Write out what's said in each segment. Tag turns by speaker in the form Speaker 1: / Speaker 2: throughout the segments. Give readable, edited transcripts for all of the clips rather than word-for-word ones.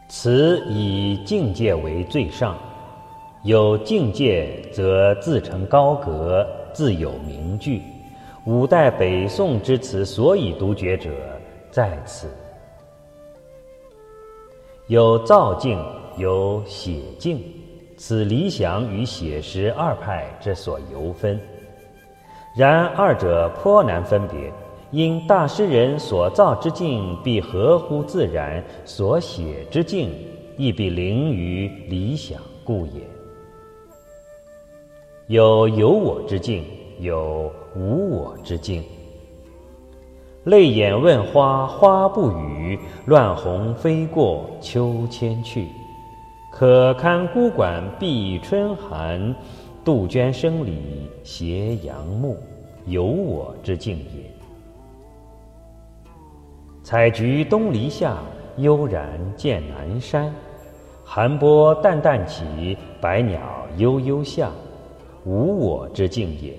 Speaker 1: 此以境界为最上，有境界则自成高阁，自有名句。五代北宋之词所以独绝者在此。有造境，有写境，此理想与写实二派之所尤分。然二者颇难分别，因大诗人所造之境必合乎自然，所写之境亦必凌于理想故也。有我之境，有无我之境。泪眼问花，花不语；乱红飞过，秋千去。可堪孤馆闭春寒，杜鹃声里斜阳暮。有我之境也。采菊东篱下，悠然见南山。寒波淡淡起，百鸟悠悠下。无我之境也。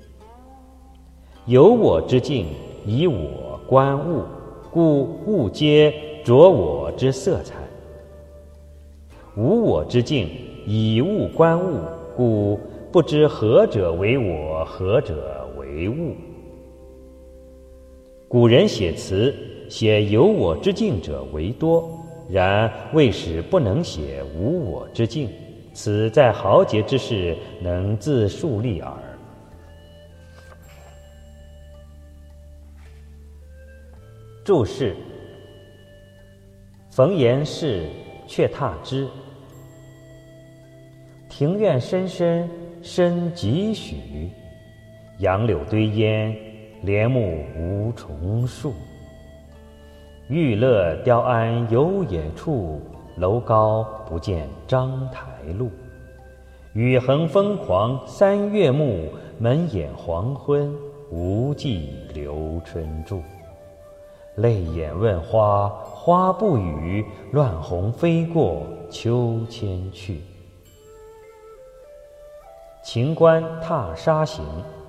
Speaker 1: 有我之境，以我观物，故物皆着我之色彩。无我之境，以物观物，故不知何者为我，何者为物。古人写词，写有我之境者为多，然未使不能写无我之境，此在豪杰之士能自树立耳。注释：逢言事，却踏之。庭院深深，深几许？杨柳堆烟，帘幕无重树。玉勒雕鞍有野处，楼高不见章台路。雨横风狂三月暮，门掩黄昏，无计留春住。泪眼问花，花不语；乱红飞过，秋千去。秦观踏沙行。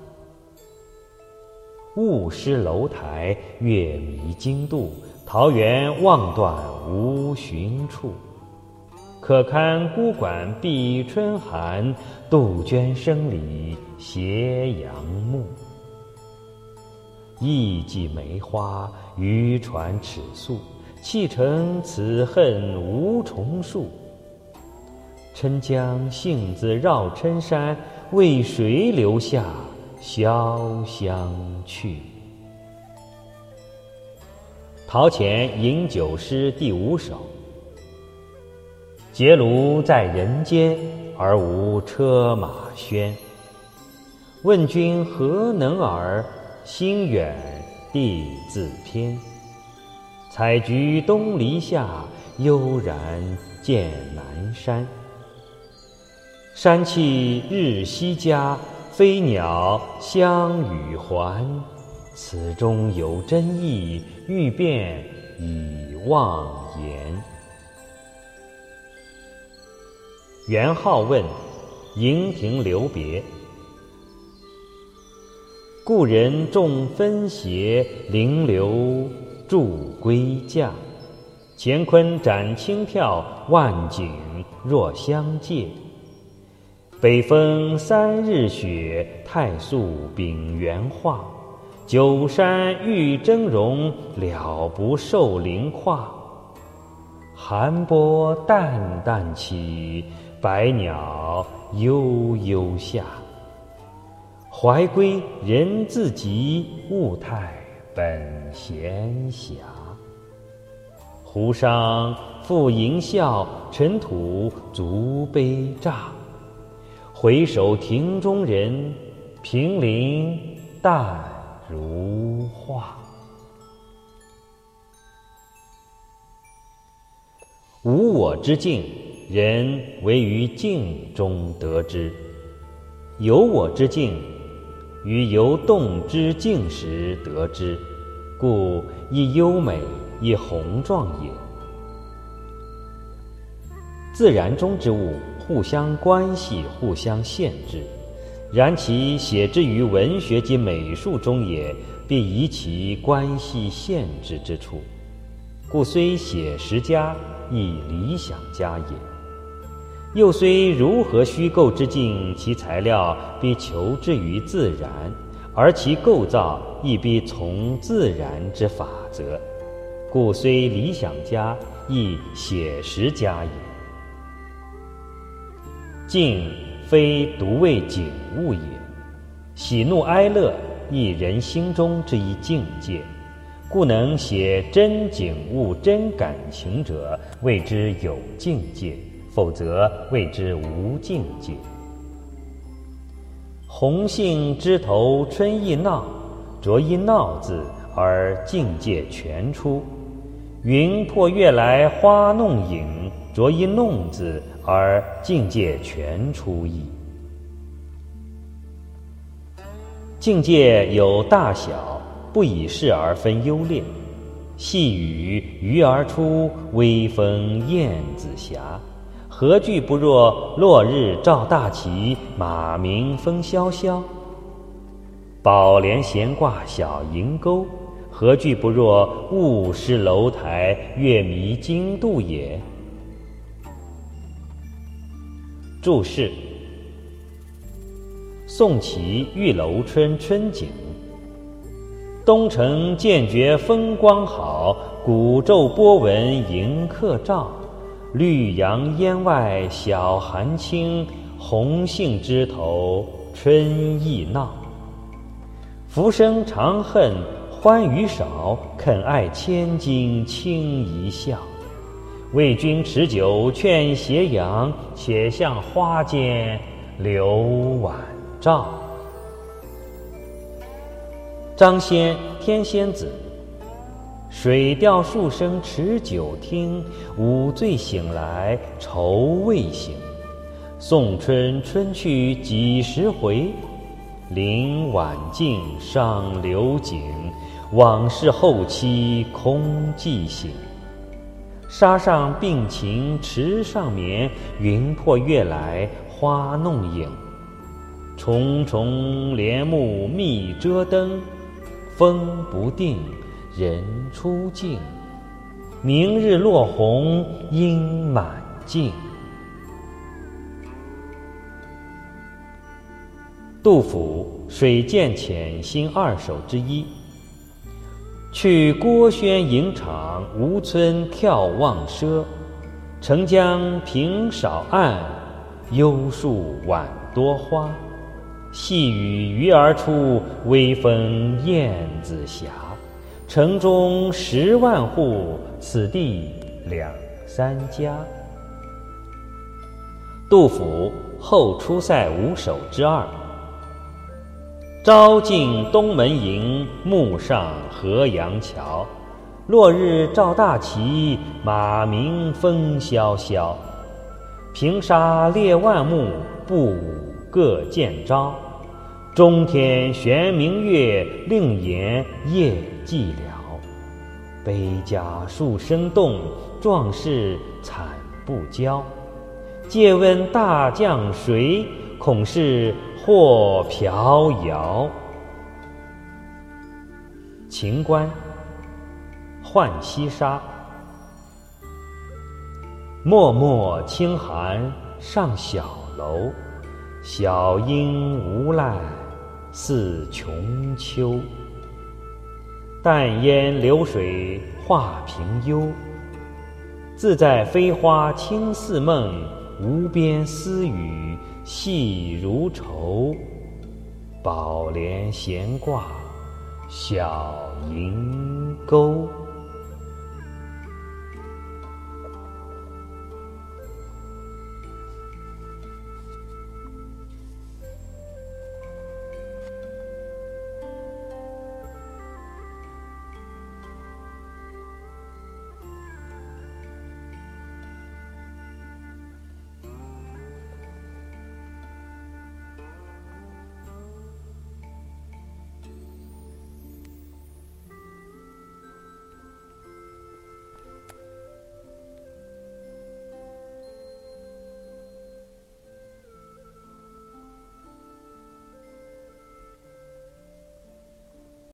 Speaker 1: 雾失楼台，月迷津渡，桃源望断无寻处。可堪孤馆闭春寒，杜鹃声里斜阳暮。意寄梅花，渔船尺素，弃乘此恨无重数。郴江杏子绕郴山，为谁留下潇湘去？陶潜饮酒诗第5首。结庐在人间，而无车马喧。问君何能尔？心远地自偏。采菊东篱下，悠然见南山。山气日夕佳，飞鸟相与还。此中有真意，欲辨已忘言。元好问，营庭留别。故人众分斜，临流助归驾。乾坤展轻跳，万景若相借。北风3日雪，太素秉元化。九山欲峥嵘，了不受凌跨。寒波淡淡起，百鸟悠悠下。怀归人自急，物态本闲暇。湖上复吟啸，尘土足悲乍。回首庭中人，平林淡如画。无我之境，人唯于静中得之；有我之境，于游动之境时得之，故亦优美，亦宏壮也。自然中之物，互相关系，互相限制，然其写之于文学及美术中也，必以其关系限制之处。 故虽写实家，亦理想家也。又虽如何虚构之境，其材料必求之于自然，而其构造亦必从自然之法则，故虽理想家，亦写实家也。境非独为景物也，喜怒哀乐亦人心中之一境界，故能写真景物真感情者，谓之有境界，否则谓之无境界。红杏枝头春意闹，着一闹字而境界全出；云破月来花弄影，着一弄字而境界全出矣。境界有大小，不以是而分优劣。细雨鱼儿出，微风燕子霞，何惧不若落日照大旗，马鸣风萧萧？宝莲闲挂小银钩，何惧不若雾失楼台，月迷津渡也？注释：宋齐玉楼春春景。东城渐觉风光好，古昼波纹迎客照。绿杨烟外晓寒清，红杏枝头春意闹。浮生长恨欢娱少，肯爱千金轻一笑。为君持酒劝斜阳，且向花间留晚照。张先天仙子。水调数声持酒听，午醉醒来愁未醒。送春春去几时回？临晚镜上流景，往事后期空记醒。沙上并晴池上眠，云破月来花弄影。重重帘幕密遮灯，风不定人初静，明日落红应满径。杜甫《水涧潜心2首之一。去郭轩迎场，吴村眺望奢。澄江平少暗，幽树晚多花。细雨鱼儿出，微风燕子霞。城中10万户，此地2、3家。杜甫《后出塞5首之2。朝进东门迎，暮上河阳桥。落日照大旗，马鸣风萧萧。平沙列万木，步舞各见招。中天悬明月，令颜夜寂寥。悲家数声动，壮士惨不骄。借问大将谁？恐是或飘摇。秦观《浣溪沙》。脉脉轻寒上小楼，小应无赖似穷秋。淡烟流水画屏幽，自在飞花轻似梦，无边丝雨细如愁。宝莲闲挂小银钩。